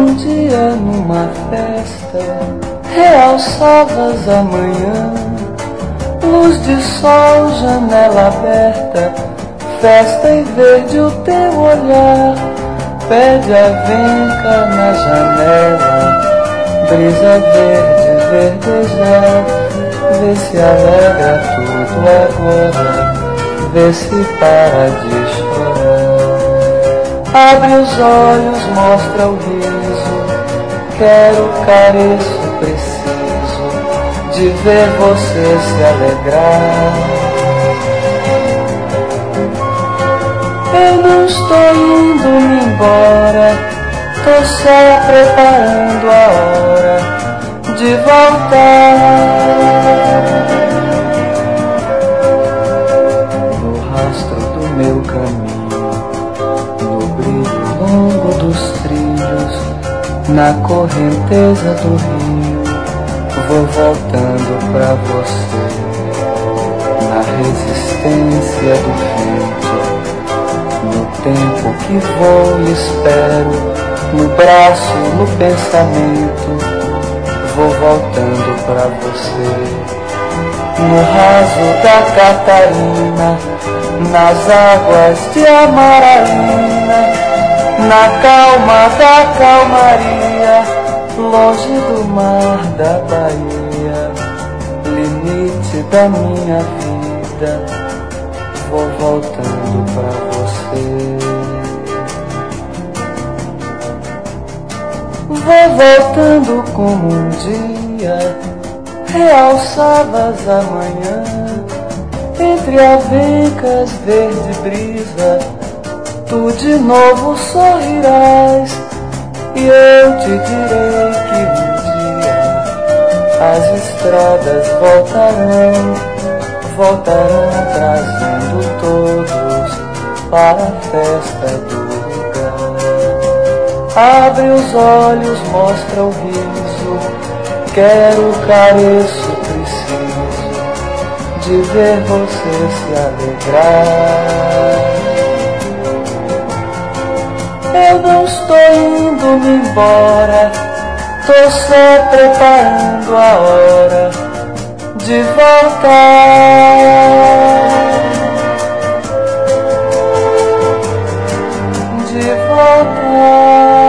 Um dia numa festa, realçavas a manhã, luz de sol, janela aberta, festa e verde o teu olhar. Pede a venca na janela, brisa verde verdejar. Vê se alegra tudo agora, vê se para de chorar. Abre os olhos, mostra o riso, quero, careço, preciso de ver você se alegrar. Eu não estou indo-me embora, tô só preparando a hora de voltar. No rastro do meu caminho, no brilho longo dos trilhos, na correnteza do rio, vou voltando pra você. Na resistência do vento, no tempo que vou e espero, no braço, no pensamento, vou voltando pra você. No raso da Catarina, nas águas de Amaralina, na calma da calmaria, longe do mar da Bahia, limite da minha vida, vou voltando pra você. Vou voltando como um dia realçavas a manhã, entre avencas verde brisa, tu de novo sorrirás, e eu te direi que um dia as estradas voltarão trazendo todos para a festa do lugar. Abre os olhos, mostra o riso, quero, careço, preciso de ver você se alegrar. Eu não estou indo-me embora, tô só preparando a hora de voltar. De voltar.